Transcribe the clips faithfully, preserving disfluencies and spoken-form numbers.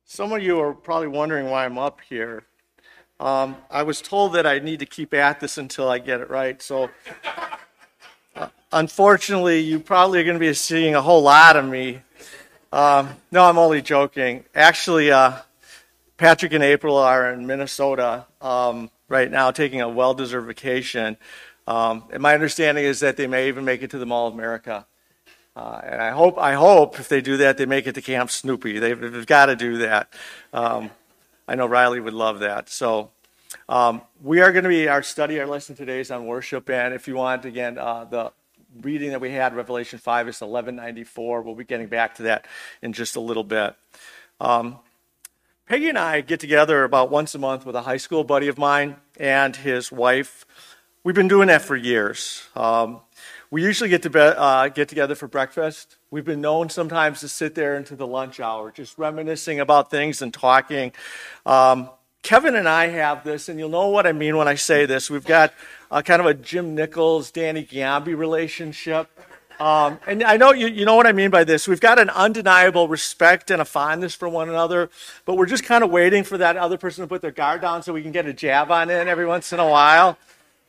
Some of you are probably wondering why I'm up here. Um, I was told that I need to keep at this until I get it right. So, uh, unfortunately, you probably are going to be seeing a whole lot of me. Um, no, I'm only joking. Actually, uh, Patrick and April are in Minnesota um, right now taking a well-deserved vacation. Um, and my understanding is that they may even make it to the Mall of America. Uh, and I hope, I hope if they do that, they make it to Camp Snoopy. They've, they've got to do that. Um, I know Riley would love that. So um, we are going to be, our study, our lesson today is on worship. And if you want, again, uh, the reading that we had, Revelation five, is eleven ninety-four. We'll be getting back to that in just a little bit. Um, Peggy and I get together about once a month with a high school buddy of mine and his wife. We've been doing that for years. Um, We usually get to be, uh, get together for breakfast. We've been known sometimes to sit there into the lunch hour, just reminiscing about things and talking. Um, Kevin and I have this, and you'll know what I mean when I say this. We've got uh, kind of a Jim Nichols, Danny Giambi relationship. Um, and I know you, you know what I mean by this. We've got an undeniable respect and a fondness for one another, but we're just kind of waiting for that other person to put their guard down so we can get a jab on in every once in a while.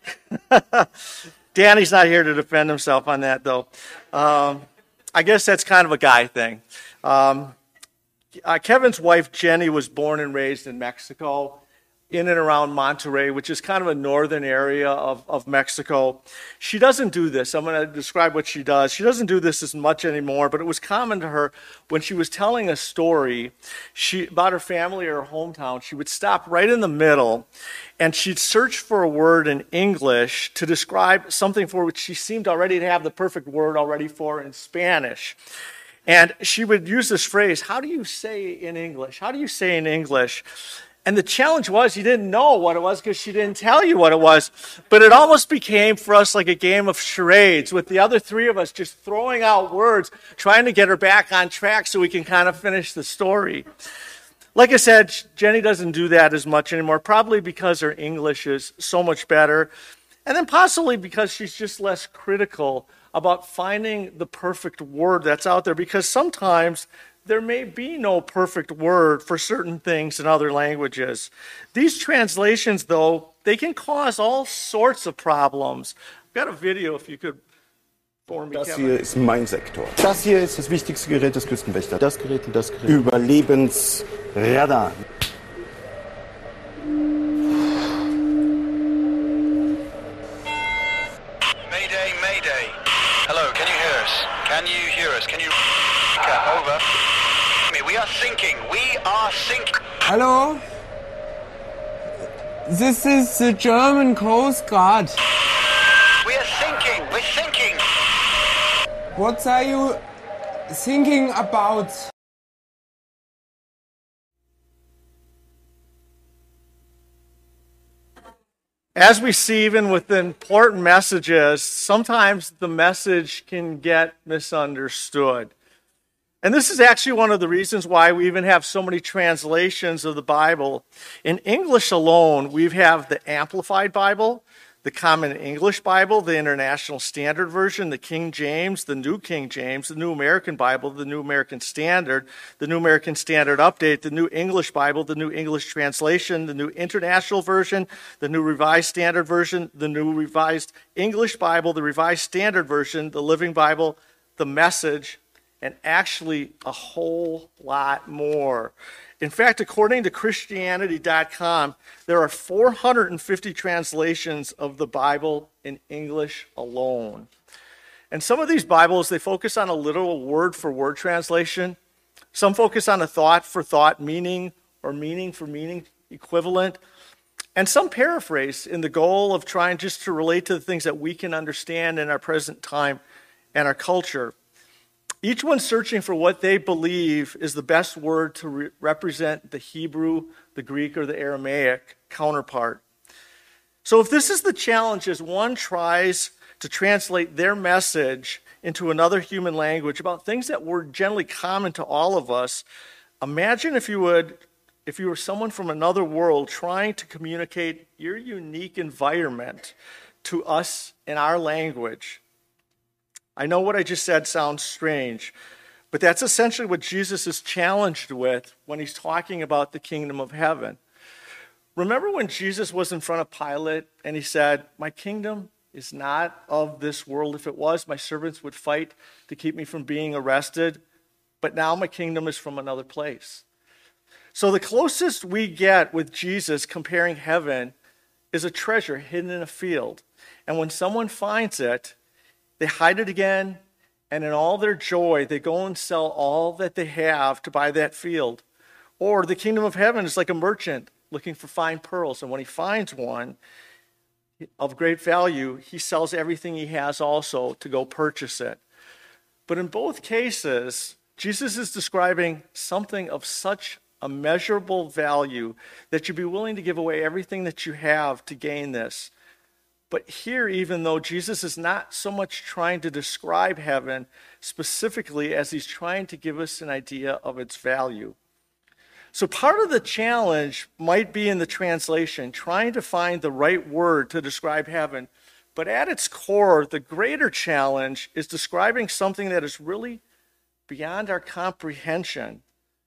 Danny's not here to defend himself on that, though. Um, I guess that's kind of a guy thing. Um, uh, Kevin's wife, Jenny, was born and raised in Mexico, in and around Monterrey, which is kind of a northern area of, of Mexico. She doesn't do this. I'm going to describe what she does. She doesn't do this as much anymore, but it was common to her when she was telling a story she, about her family or her hometown. She would stop right in the middle, and she'd search for a word in English to describe something for which she seemed already to have the perfect word already for in Spanish. And she would use this phrase, how do you say in English? How do you say in English? And the challenge was you didn't know what it was because she didn't tell you what it was. But it almost became for us like a game of charades with the other three of us just throwing out words, trying to get her back on track so we can kind of finish the story. Like I said, Jenny doesn't do that as much anymore, probably because her English is so much better. And then possibly because she's just less critical about finding the perfect word that's out there, because sometimes there may be no perfect word for certain things in other languages. These translations, though, they can cause all sorts of problems. I've got a video, if you could for me, Das Kevin. hier ist mein Sektor. Das hier ist das wichtigste Gerät des Küstenwächters. Das Gerät und das Gerät. Überlebensradar. Mayday, Mayday. Hello, can you hear us? Can you hear us? Can you... Over. We are sinking. We are sinking. Hello? This is the German Coast Guard. We are sinking. We're sinking. What are you thinking about? As we see, even with important messages, sometimes the message can get misunderstood. And this is actually one of the reasons why we even have so many translations of the Bible. In English alone, we have the Amplified Bible, the Common English Bible, the International Standard Version, the King James, the New King James, the New American Bible, the New American Standard, the New American Standard Update, the New English Bible, the New English Translation, the New International Version, the New Revised Standard Version, the New Revised English Bible, the Revised Standard Version, the Living Bible, the Message, and actually a whole lot more. In fact, according to Christianity dot com, there are four hundred fifty translations of the Bible in English alone. And some of these Bibles, they focus on a literal word-for-word translation. Some focus on a thought-for-thought meaning or meaning-for-meaning equivalent. And some paraphrase in the goal of trying just to relate to the things that we can understand in our present time and our culture. Each one searching for what they believe is the best word to re- represent the Hebrew, the Greek, or the Aramaic counterpart. So if this is the challenge as one tries to translate their message into another human language about things that were generally common to all of us, imagine if you would, if you were someone from another world trying to communicate your unique environment to us in our language. I know what I just said sounds strange, But that's essentially what Jesus is challenged with when he's talking about the kingdom of heaven. Remember when Jesus was in front of Pilate and he said, "My kingdom is not of this world. If it was, my servants would fight to keep me from being arrested. But now my kingdom is from another place." So the closest we get with Jesus comparing heaven is a treasure hidden in a field. And when someone finds it, they hide it again, and in all their joy, they go and sell all that they have to buy that field. Or the kingdom of heaven is like a merchant looking for fine pearls, and when he finds one of great value, he sells everything he has also to go purchase it. But in both cases, Jesus is describing something of such immeasurable value that you'd be willing to give away everything that you have to gain this. But here, even though Jesus is not so much trying to describe heaven specifically as he's trying to give us an idea of its value. So part of the challenge might be in the translation, trying to find the right word to describe heaven. But at its core, the greater challenge is describing something that is really beyond our comprehension.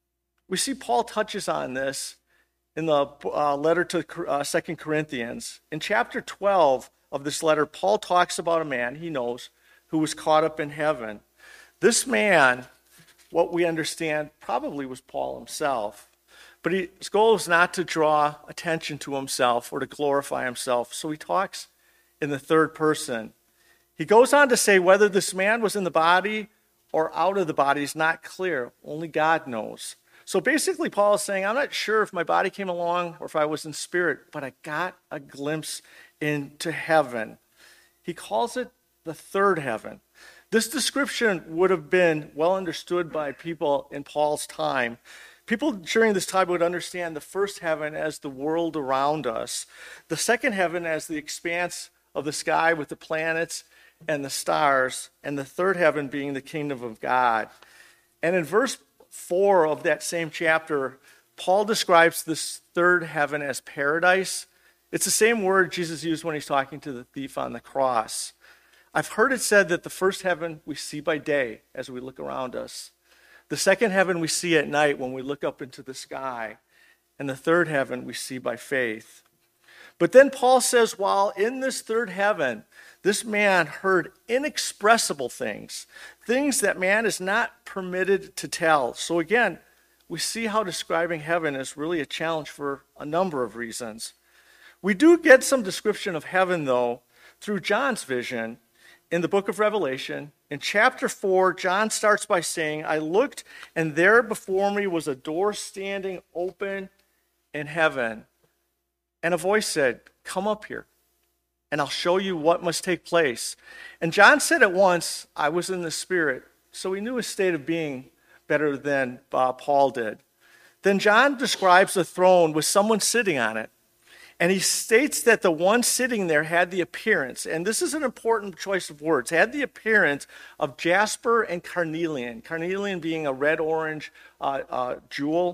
We see Paul touches on this in the uh, letter to uh, Second Corinthians. In chapter twelve of this letter, Paul talks about a man he knows who was caught up in heaven. This man, what we understand, probably was Paul himself. But he, his goal is not to draw attention to himself or to glorify himself. So he talks in the third person. He goes on to say whether this man was in the body or out of the body is not clear. Only God knows. So basically, Paul is saying, I'm not sure if my body came along or if I was in spirit, but I got a glimpse into heaven. He calls it the third heaven. This description would have been well understood by people in Paul's time. People during this time would understand the first heaven as the world around us, the second heaven as the expanse of the sky with the planets and the stars, and the third heaven being the kingdom of God. And in verse four of that same chapter, Paul describes this third heaven as paradise. It's the same word Jesus used when he's talking to the thief on the cross. I've heard it said that the first heaven we see by day as we look around us. The second heaven we see at night when we look up into the sky. And the third heaven we see by faith. But then Paul says, while in this third heaven, this man heard inexpressible things, things that man is not permitted to tell. So again, we see how describing heaven is really a challenge for a number of reasons. We do get some description of heaven, though, through John's vision in the book of Revelation. In chapter four, John starts by saying, I looked, and there before me was a door standing open in heaven. And a voice said, come up here, and I'll show you what must take place. And John said at once, I was in the Spirit. So he knew his state of being better than uh, Paul did. Then John describes the throne with someone sitting on it. And he states that the one sitting there had the appearance, and this is an important choice of words, had the appearance of jasper and carnelian, carnelian being a red-orange uh, uh, jewel,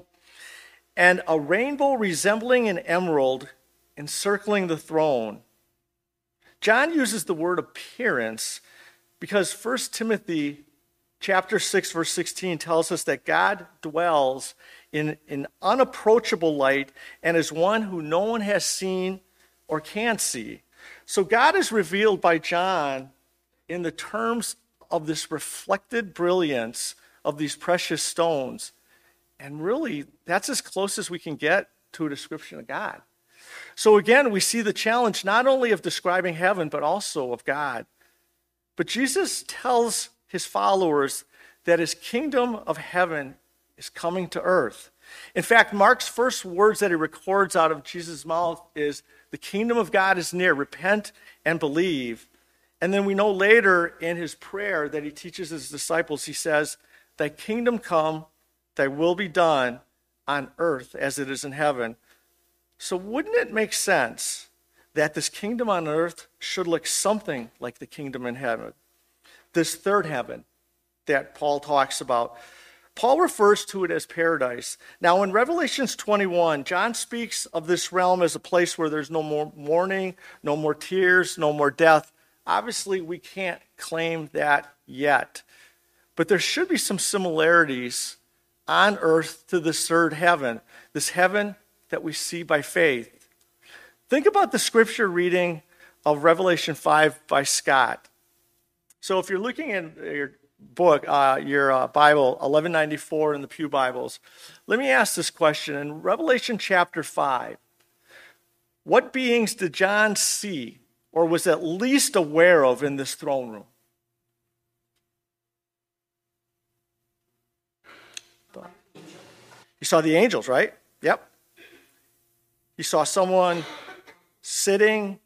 and a rainbow resembling an emerald encircling the throne. John uses the word appearance because First Timothy chapter six, verse sixteen tells us that God dwells in an unapproachable light and is one who no one has seen or can see. So God is revealed by John in the terms of this reflected brilliance of these precious stones. And really, that's as close as we can get to a description of God. So again, we see the challenge not only of describing heaven, but also of God. But Jesus tells his followers that his kingdom of heaven is coming to earth. In fact, Mark's first words that he records out of Jesus' mouth is, the kingdom of God is near, repent and believe. And then we know later in his prayer that he teaches his disciples, he says, thy kingdom come, thy will be done on earth as it is in heaven. So wouldn't it make sense that this kingdom on earth should look something like the kingdom in heaven? This third heaven that Paul talks about. Paul refers to it as paradise. Now in Revelations twenty-one, John speaks of this realm as a place where there's no more mourning, no more tears, no more death. Obviously, we can't claim that yet. but there should be some similarities on earth to this third heaven, this heaven that we see by faith. Think about the scripture reading of Revelation five by Scott. So if you're looking at your book, uh, your uh, Bible, eleven ninety-four in the Pew Bibles, let me ask this question. In Revelation chapter five, what beings did John see or was at least aware of in this throne room? You saw the angels, right? Yep. You saw someone sitting.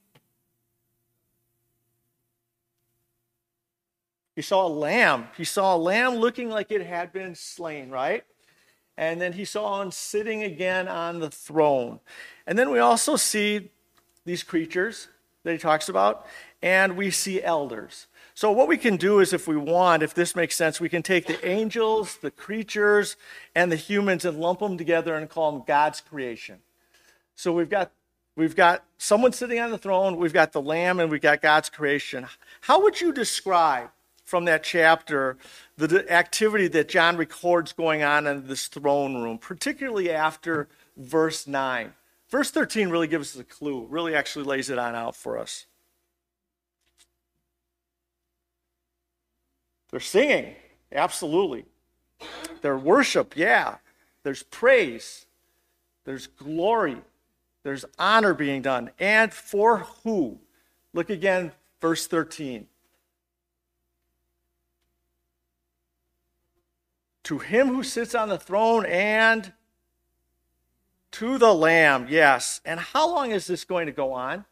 He saw a lamb. He saw a lamb looking like it had been slain, right? And then he saw him sitting again on the throne. And then we also see these creatures that he talks about, and we see elders. So what we can do is, if we want, if this makes sense, we can take the angels, the creatures, and the humans and lump them together and call them God's creation. So we've got we've got someone sitting on the throne, we've got the lamb, and we've got God's creation. How would you describe from that chapter the activity that John records going on in this throne room, particularly after verse nine? Verse thirteen really gives us a clue, really actually lays it on out for us. They're singing, absolutely. There's worship, yeah. There's praise. There's glory. There's honor being done. And for who? Look again, verse thirteen. To him who sits on the throne and to the Lamb, yes. And how long is this going to go on?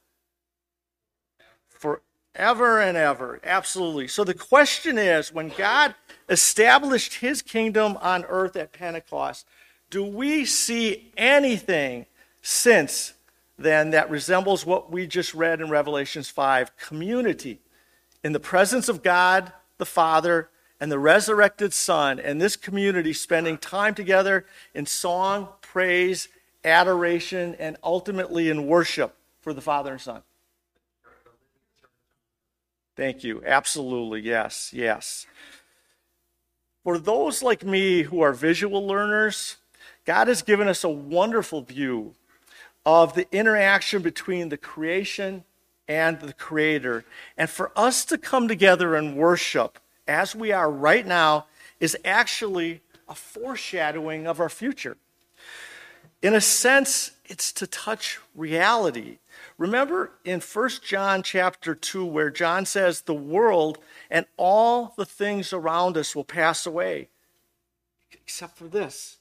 Forever and ever, absolutely. So the question is, when God established his kingdom on earth at Pentecost, do we see anything since then that resembles what we just read in Revelation five? Community in the presence of God the Father and the resurrected Son, and this community spending time together in song, praise, adoration, and ultimately in worship for the Father and Son. Thank you. Absolutely. Yes. Yes. For those like me who are visual learners, God has given us a wonderful view of the interaction between the creation and the Creator. And for us to come together and worship as we are right now is actually a foreshadowing of our future. In a sense, it's to touch reality. Remember in First John chapter two, where John says the world and all the things around us will pass away, except for this.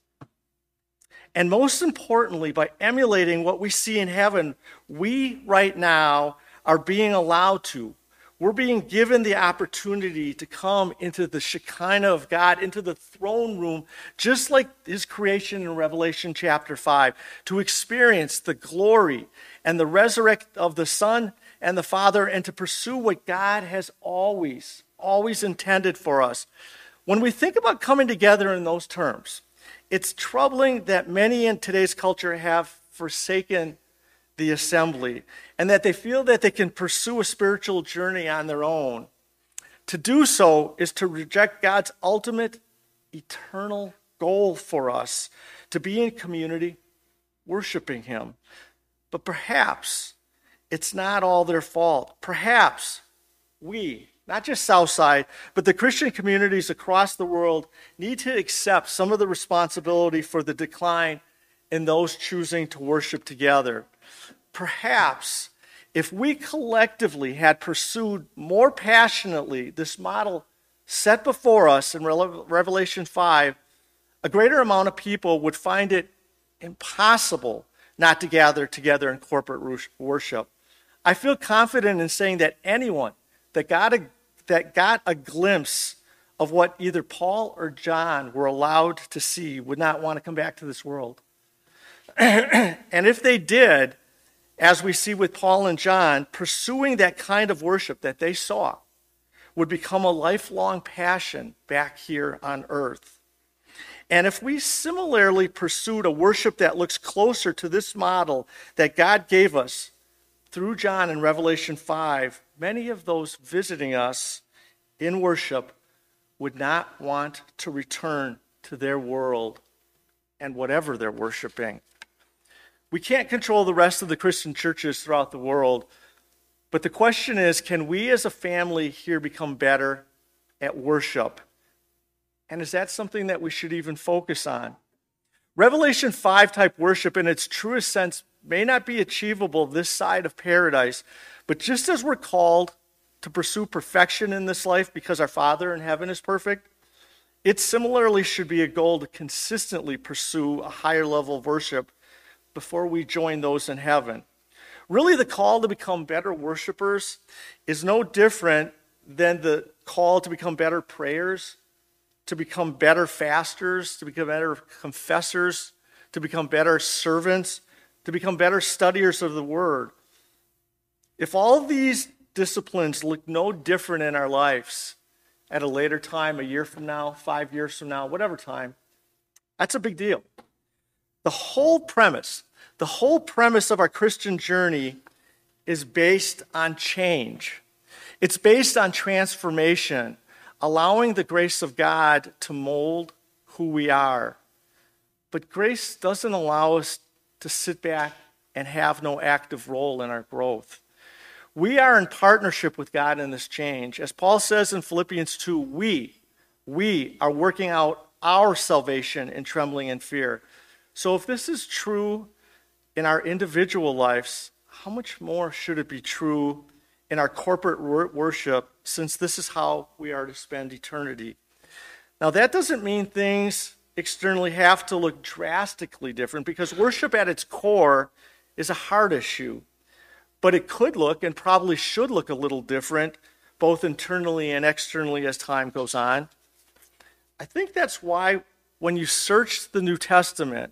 And most importantly, by emulating what we see in heaven, we right now are being allowed to. We're being given the opportunity to come into the Shekinah of God, into the throne room, just like his creation in Revelation chapter five, to experience the glory and the resurrection of the Son and the Father, and to pursue what God has always, always intended for us. When we think about coming together in those terms, it's troubling that many in today's culture have forsaken the assembly, and that they feel that they can pursue a spiritual journey on their own. To do so is to reject God's ultimate, eternal goal for us, to be in community, worshiping him. But perhaps it's not all their fault. Perhaps we, not just Southside, but the Christian communities across the world, need to accept some of the responsibility for the decline in those choosing to worship together. Perhaps if we collectively had pursued more passionately this model set before us in Revelation five, a greater amount of people would find it impossible not to gather together in corporate worship. I feel confident in saying that anyone that got a, that got a glimpse of what either Paul or John were allowed to see would not want to come back to this world. And if they did, as we see with Paul and John, pursuing that kind of worship that they saw would become a lifelong passion back here on earth. And if we similarly pursued a worship that looks closer to this model that God gave us through John in Revelation five, many of those visiting us in worship would not want to return to their world and whatever they're worshiping. We can't control the rest of the Christian churches throughout the world, but the question is, can we as a family here become better at worship? And is that something that we should even focus on? Revelation five type worship in its truest sense may not be achievable this side of paradise, but just as we're called to pursue perfection in this life because our Father in heaven is perfect, it similarly should be a goal to consistently pursue a higher level of worship before we join those in heaven. Really, the call to become better worshipers is no different than the call to become better prayers, to become better fasters, to become better confessors, to become better servants, to become better studiers of the Word. If all these disciplines look no different in our lives at a later time, a year from now, five years from now, whatever time, that's a big deal. The whole premise, the whole premise of our Christian journey is based on change. It's based on transformation, allowing the grace of God to mold who we are. But grace doesn't allow us to sit back and have no active role in our growth. We are in partnership with God in this change. As Paul says in Philippians two, we, we are working out our salvation in trembling and fear. So if this is true in our individual lives, how much more should it be true in our corporate wor- worship, since this is how we are to spend eternity? Now, that doesn't mean things externally have to look drastically different, because worship at its core is a heart issue. But it could look, and probably should look, a little different, both internally and externally as time goes on. I think that's why when you search the New Testament,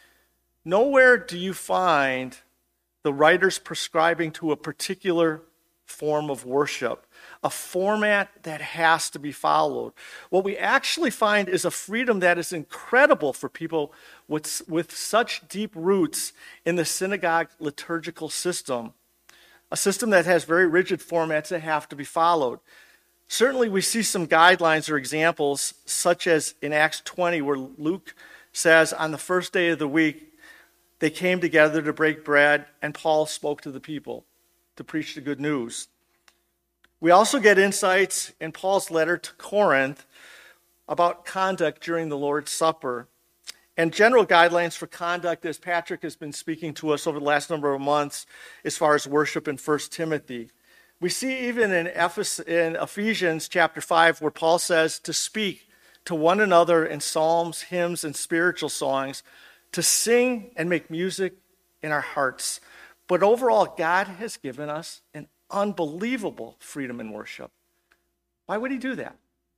nowhere do you find the writers prescribing to a particular form of worship, a format that has to be followed. What we actually find is a freedom that is incredible for people with, with such deep roots in the synagogue liturgical system, a system that has very rigid formats that have to be followed. Certainly we see some guidelines or examples, such as in Acts twenty, where Luke says on the first day of the week, they came together to break bread, and Paul spoke to the people to preach the good news. We also get insights in Paul's letter to Corinth about conduct during the Lord's Supper, and general guidelines for conduct, as Patrick has been speaking to us over the last number of months as far as worship in First Timothy. We see even in Ephesians chapter five, where Paul says to speak to one another in psalms, hymns, and spiritual songs, to sing and make music in our hearts. But overall, God has given us an unbelievable freedom in worship. Why would he do that?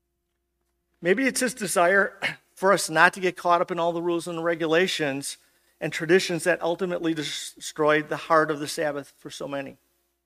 Maybe it's his desire for us not to get caught up in all the rules and regulations and traditions that ultimately destroyed the heart of the Sabbath for so many.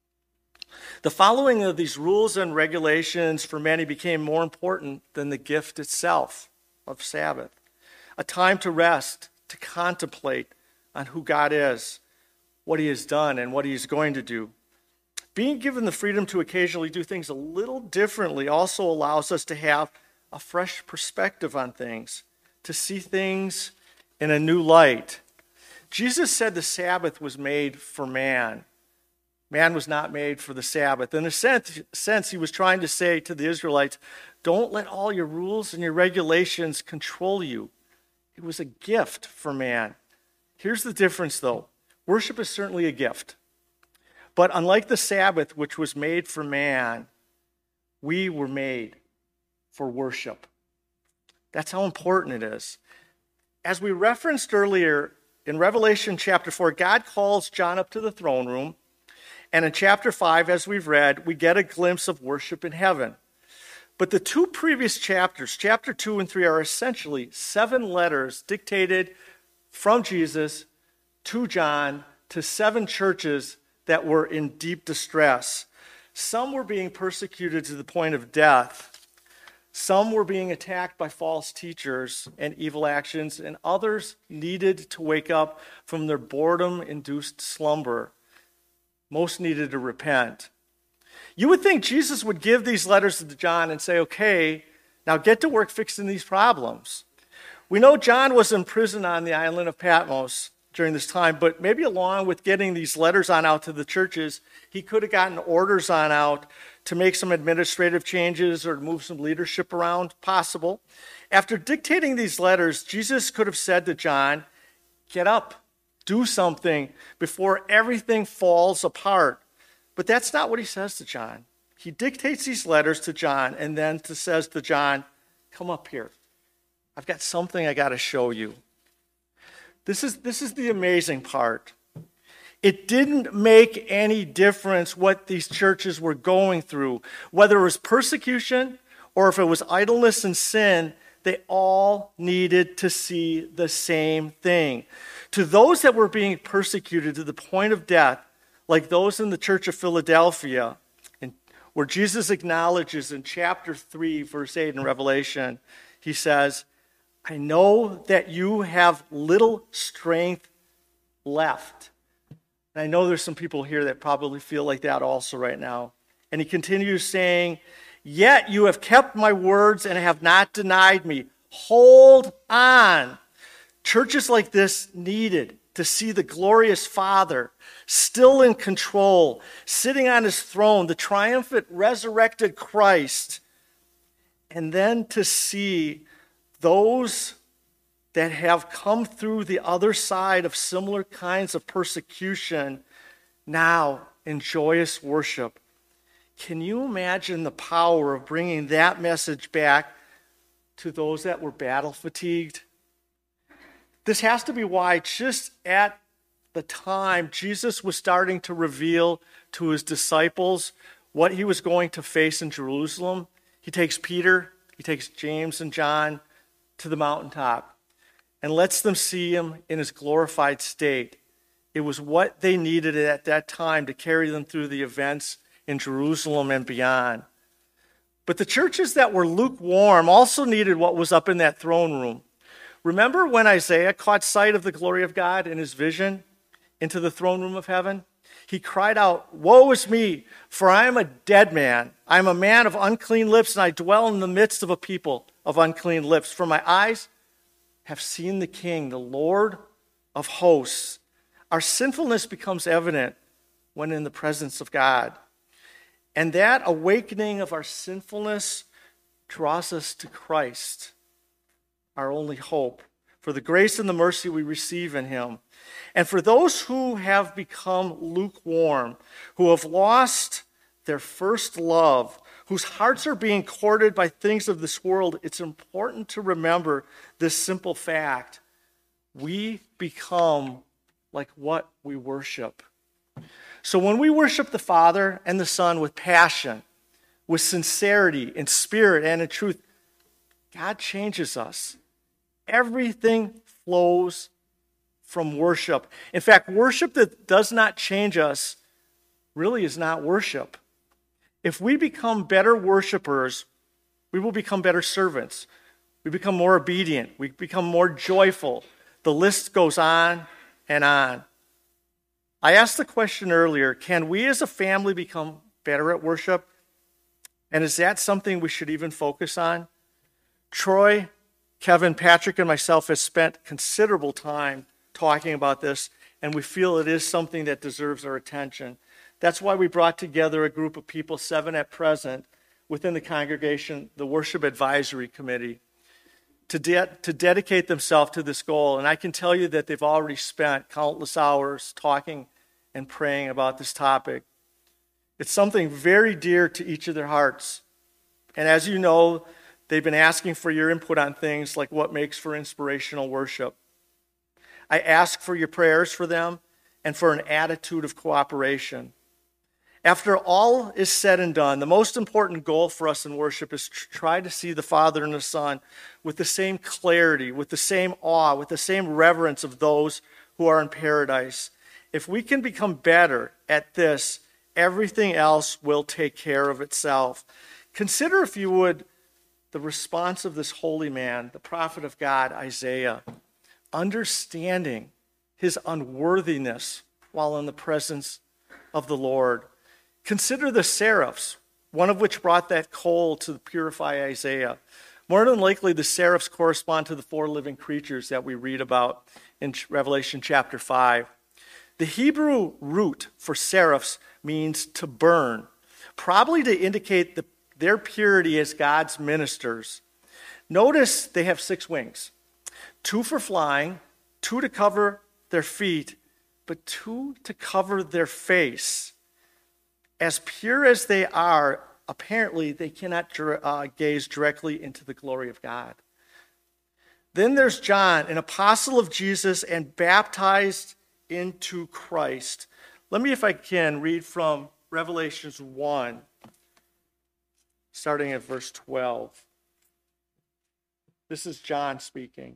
The following of these rules and regulations for many became more important than the gift itself of Sabbath, a time to rest, to contemplate on who God is, what he has done, and what he is going to do. Being given the freedom to occasionally do things a little differently also allows us to have a fresh perspective on things, to see things in a new light. Jesus said the Sabbath was made for man. Man was not made for the Sabbath. In a sense, sense, he was trying to say to the Israelites, don't let all your rules and your regulations control you. It was a gift for man. Here's the difference, though. Worship is certainly a gift. But unlike the Sabbath, which was made for man, we were made for worship. That's how important it is. As we referenced earlier, in Revelation chapter four, God calls John up to the throne room. And in chapter five, as we've read, we get a glimpse of worship in heaven. But the two previous chapters, chapter two and three, are essentially seven letters dictated from Jesus to John to seven churches that were in deep distress. Some were being persecuted to the point of death. Some were being attacked by false teachers and evil actions, and others needed to wake up from their boredom-induced slumber. Most needed to repent. You would think Jesus would give these letters to John and say, okay, Now get to work fixing these problems. We know John was in prison on the island of Patmos during this time, but maybe along with getting these letters on out to the churches, he could have gotten orders on out to make some administrative changes or to move some leadership around, possible. After dictating these letters, Jesus could have said to John, get up, do something before everything falls apart. But that's not what he says to John. He dictates these letters to John and then to says to John, come up here. I've got something I got to show you. This is, this is the amazing part. It didn't make any difference what these churches were going through. Whether it was persecution or if it was idleness and sin, they all needed to see the same thing. To those that were being persecuted to the point of death, like those in the church of Philadelphia, and where Jesus acknowledges in chapter three, verse eight in Revelation, he says, I know that you have little strength left. And I know there's some people here that probably feel like that also right now. And he continues saying, yet you have kept my words and have not denied me. Hold on. Churches like this needed to see the glorious Father still in control, sitting on his throne, the triumphant resurrected Christ, and then to see those that have come through the other side of similar kinds of persecution now in joyous worship. Can you imagine the power of bringing that message back to those that were battle fatigued? This has to be why just at the time Jesus was starting to reveal to his disciples what he was going to face in Jerusalem, he takes Peter, he takes James and John to the mountaintop and lets them see him in his glorified state. It was what they needed at that time to carry them through the events in Jerusalem and beyond. But the churches that were lukewarm also needed what was up in that throne room. Remember when Isaiah caught sight of the glory of God in his vision into the throne room of heaven? He cried out, woe is me, for I am a dead man. I am a man of unclean lips, and I dwell in the midst of a people of unclean lips. For my eyes have seen the King, the Lord of hosts. Our sinfulness becomes evident when in the presence of God. And that awakening of our sinfulness draws us to Christ, our only hope, for the grace and the mercy we receive in him. And for those who have become lukewarm, who have lost their first love, whose hearts are being courted by things of this world, it's important to remember this simple fact. We become like what we worship. So when we worship the Father and the Son with passion, with sincerity, in spirit, and in truth, God changes us. Everything flows from worship. In fact, worship that does not change us really is not worship. If we become better worshipers, we will become better servants. We become more obedient. We become more joyful. The list goes on and on. I asked the question earlier, can we as a family become better at worship? And is that something we should even focus on? Troy, Kevin, Patrick, and myself have spent considerable time talking about this, and we feel it is something that deserves our attention. That's why we brought together a group of people, seven at present, within the congregation, the Worship Advisory Committee, to, de- to dedicate themselves to this goal. And I can tell you that they've already spent countless hours talking and praying about this topic. It's something very dear to each of their hearts. And as you know, they've been asking for your input on things like what makes for inspirational worship. I ask for your prayers for them and for an attitude of cooperation. After all is said and done, the most important goal for us in worship is to try to see the Father and the Son with the same clarity, with the same awe, with the same reverence of those who are in paradise. If we can become better at this, everything else will take care of itself. Consider, if you would, the response of this holy man, the prophet of God, Isaiah, understanding his unworthiness while in the presence of the Lord. Consider the seraphs, one of which brought that coal to purify Isaiah. More than likely, the seraphs correspond to the four living creatures that we read about in Revelation chapter five. The Hebrew root for seraphs means to burn, probably to indicate the, their purity as God's ministers. Notice they have six wings, two for flying, two to cover their feet, but two to cover their face. As pure as they are, apparently they cannot uh, gaze directly into the glory of God. Then there's John, an apostle of Jesus and baptized into Christ. Let me, if I can, read from Revelations one, starting at verse twelve. This is John speaking.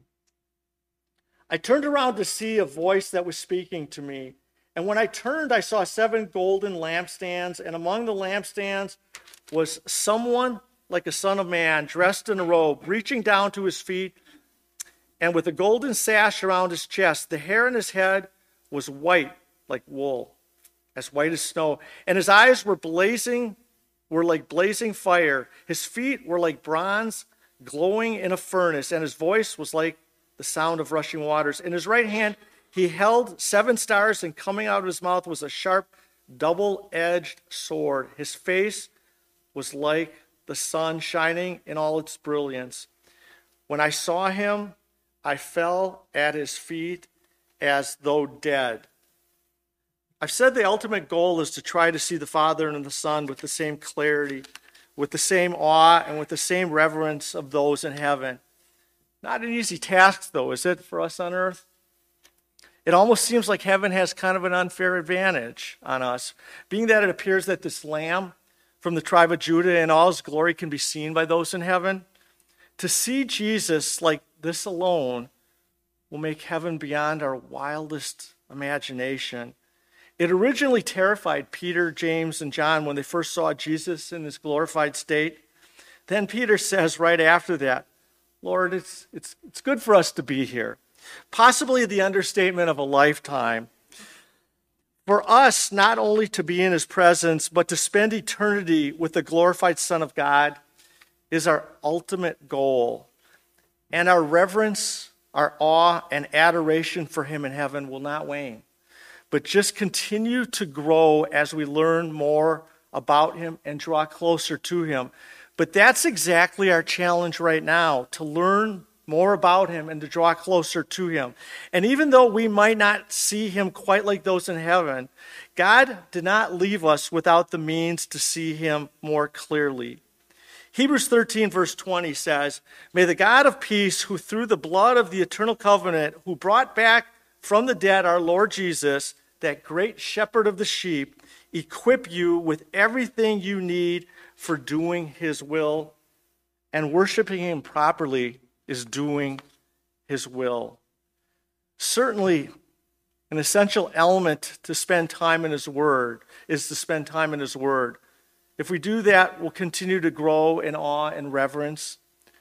I turned around to see a voice that was speaking to me. And when I turned, I saw seven golden lampstands, and among the lampstands was someone like a son of man, dressed in a robe, reaching down to his feet, and with a golden sash around his chest. The hair on his head was white like wool, as white as snow. And his eyes were blazing, were like blazing fire. His feet were like bronze glowing in a furnace, and his voice was like the sound of rushing waters. In his right hand he held seven stars, and coming out of his mouth was a sharp, double-edged sword. His face was like the sun shining in all its brilliance. When I saw him, I fell at his feet as though dead. I've said the ultimate goal is to try to see the Father and the Son with the same clarity, with the same awe, and with the same reverence of those in heaven. Not an easy task, though, is it, for us on earth? It almost seems like heaven has kind of an unfair advantage on us, being that it appears that this Lamb from the tribe of Judah in all his glory can be seen by those in heaven. To see Jesus like this alone will make heaven beyond our wildest imagination. It originally terrified Peter, James, and John when they first saw Jesus in his glorified state. Then Peter says right after that, Lord, it's, it's, it's good for us to be here. Possibly the understatement of a lifetime. For us, not only to be in his presence, but to spend eternity with the glorified Son of God is our ultimate goal. And our reverence, our awe, and adoration for him in heaven will not wane, but just continue to grow as we learn more about him and draw closer to him. But that's exactly our challenge right now, to learn more about him and to draw closer to him. And even though we might not see him quite like those in heaven, God did not leave us without the means to see him more clearly. Hebrews thirteen verse twenty says, "May the God of peace, who through the blood of the eternal covenant, who brought back from the dead our Lord Jesus, that great shepherd of the sheep, equip you with everything you need for doing his will." And worshiping him properly is doing his will. Certainly, an essential element to spend time in his word is to spend time in his word. If we do that, we'll continue to grow in awe and reverence.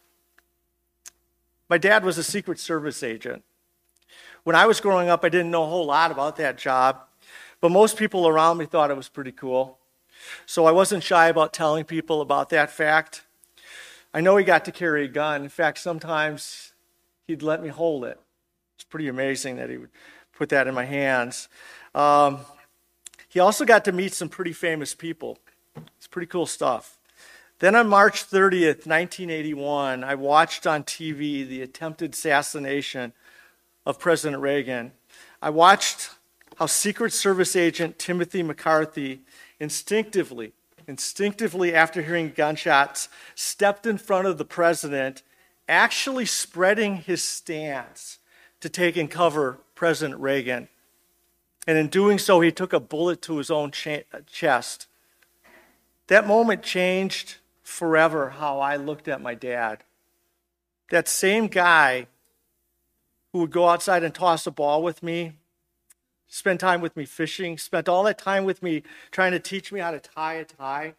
My dad was a Secret Service agent. When I was growing up, I didn't know a whole lot about that job, but most people around me thought it was pretty cool. So I wasn't shy about telling people about that fact. I know he got to carry a gun. In fact, sometimes he'd let me hold it. It's pretty amazing that he would put that in my hands. Um, he also got to meet some pretty famous people. It's pretty cool stuff. Then on March thirtieth, nineteen eighty-one, I watched on T V the attempted assassination of President Reagan. I watched how Secret Service agent Timothy McCarthy instinctively instinctively after hearing gunshots, stepped in front of the president, actually spreading his stance to take and cover President Reagan. And in doing so, he took a bullet to his own ch- chest. That moment changed forever how I looked at my dad. That same guy who would go outside and toss a ball with me, spent time with me fishing, spent all that time with me trying to teach me how to tie a tie.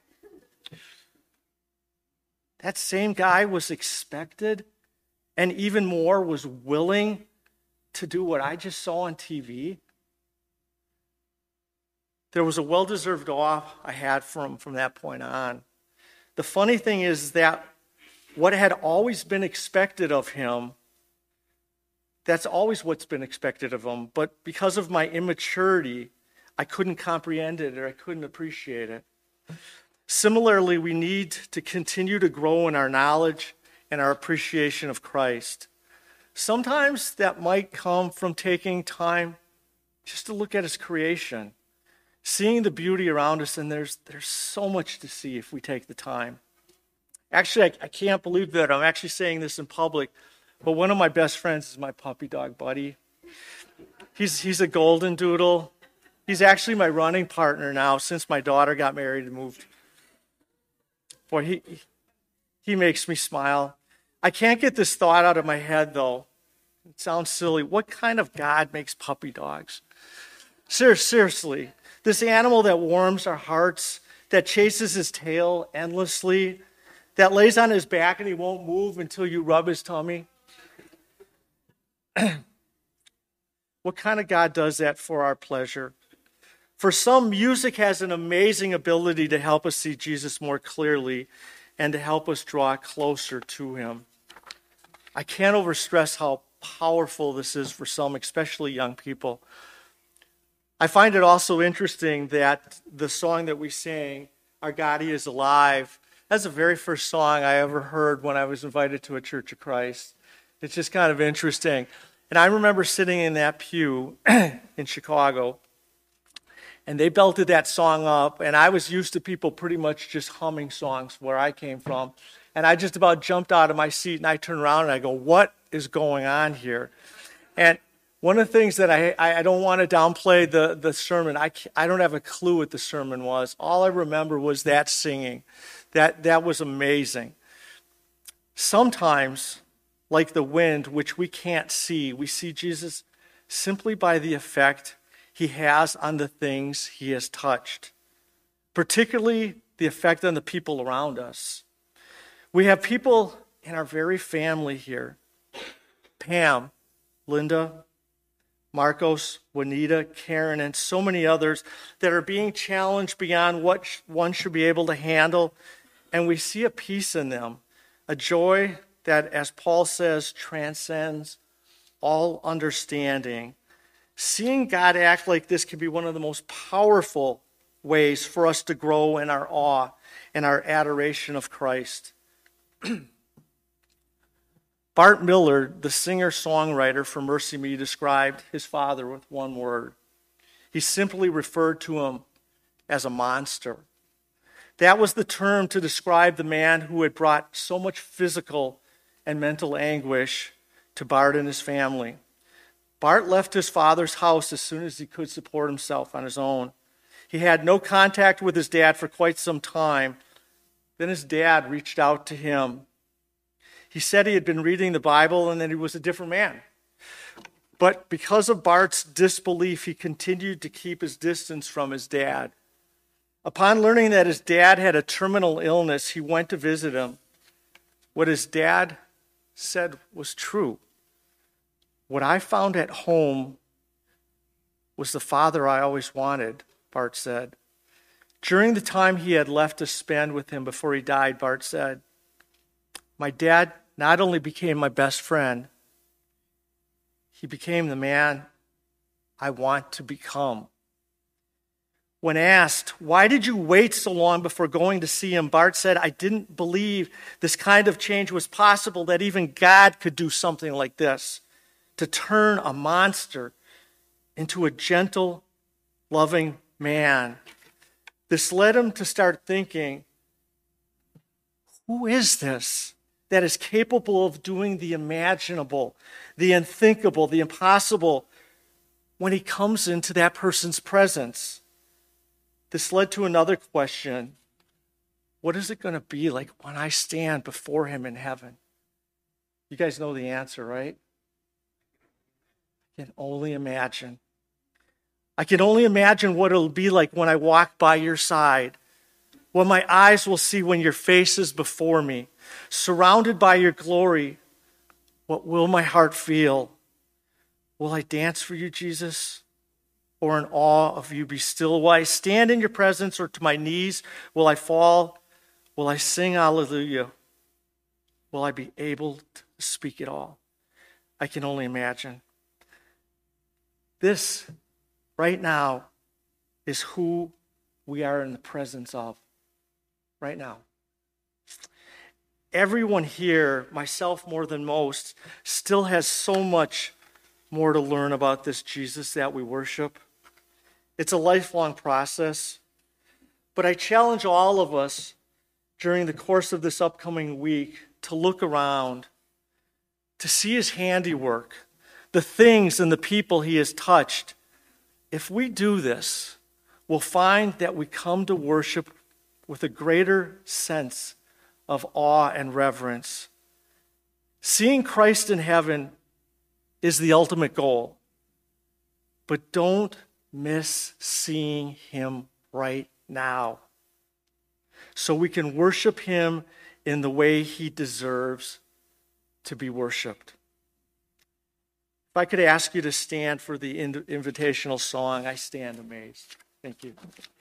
That same guy was expected and even more was willing to do what I just saw on T V. There was a well-deserved awe I had from, from that point on. The funny thing is that what had always been expected of him, that's always what's been expected of him. But because of my immaturity, I couldn't comprehend it or I couldn't appreciate it. Similarly, we need to continue to grow in our knowledge and our appreciation of Christ. Sometimes that might come from taking time just to look at his creation, seeing the beauty around us, and there's there's so much to see if we take the time. Actually, I, I can't believe that I'm actually saying this in public, but one of my best friends is my puppy dog, Buddy. He's he's a golden doodle. He's actually my running partner now since my daughter got married and moved. Boy, he he makes me smile. I can't get this thought out of my head, though. It sounds silly. What kind of God makes puppy dogs? Ser- seriously, this animal that warms our hearts, that chases his tail endlessly, that lays on his back and he won't move until you rub his tummy. What kind of God does that for our pleasure? For some, music has an amazing ability to help us see Jesus more clearly and to help us draw closer to him. I can't overstress how powerful this is for some, especially young people. I find it also interesting that the song that we sang, Our God, He is Alive, that's the very first song I ever heard when I was invited to a Church of Christ. It's just kind of interesting. And I remember sitting in that pew in Chicago, and they belted that song up, and I was used to people pretty much just humming songs where I came from. And I just about jumped out of my seat, and I turned around and I go, what is going on here? And one of the things that I I don't want to downplay the, the sermon. I, I don't have a clue what the sermon was. All I remember was that singing. That, that was amazing. Sometimes, like the wind, which we can't see, we see Jesus simply by the effect he has on the things he has touched, particularly the effect on the people around us. We have people in our very family here, Pam, Linda, Marcos, Juanita, Karen, and so many others that are being challenged beyond what one should be able to handle. And we see a peace in them, a joy that, as Paul says, transcends all understanding. Seeing God act like this can be one of the most powerful ways for us to grow in our awe and our adoration of Christ. Bart Miller, the singer-songwriter for Mercy Me, described his father with one word. He simply referred to him as a monster. That was the term to describe the man who had brought so much physical and mental anguish to Bart and his family. Bart left his father's house as soon as he could support himself on his own. He had no contact with his dad for quite some time. Then his dad reached out to him. He said he had been reading the Bible and that he was a different man. But because of Bart's disbelief, he continued to keep his distance from his dad. Upon learning that his dad had a terminal illness, he went to visit him. What his dad said was true. What I found at home was the father I always wanted, Bart said. During the time he had left to spend with him before he died, Bart said, my dad not only became my best friend, he became the man I want to become. When asked, why did you wait so long before going to see him, Bart said, I didn't believe this kind of change was possible, that even God could do something like this, to turn a monster into a gentle, loving man. This led him to start thinking, who is this that is capable of doing the imaginable, the unthinkable, the impossible when he comes into that person's presence? This led to another question. What is it going to be like when I stand before him in heaven? You guys know the answer, right? I can only imagine. I can only imagine what it'll be like when I walk by your side, what my eyes will see when your face is before me, surrounded by your glory. What will my heart feel? Will I dance for you, Jesus? Or in awe of you be still? Will I stand in your presence, or to my knees will I fall? Will I sing hallelujah? will I be able to speak it all? I can only imagine. This, right now, is who we are in the presence of. Right now. Everyone here, myself more than most, still has so much more to learn about this Jesus that we worship. It's a lifelong process. But I challenge all of us during the course of this upcoming week to look around, to see his handiwork, the things and the people he has touched. If we do this, we'll find that we come to worship with a greater sense of awe and reverence. Seeing Christ in heaven is the ultimate goal. But don't miss seeing him right now, so we can worship him in the way he deserves to be worshiped. If I could ask you to stand for the invitational song, I stand amazed. Thank you.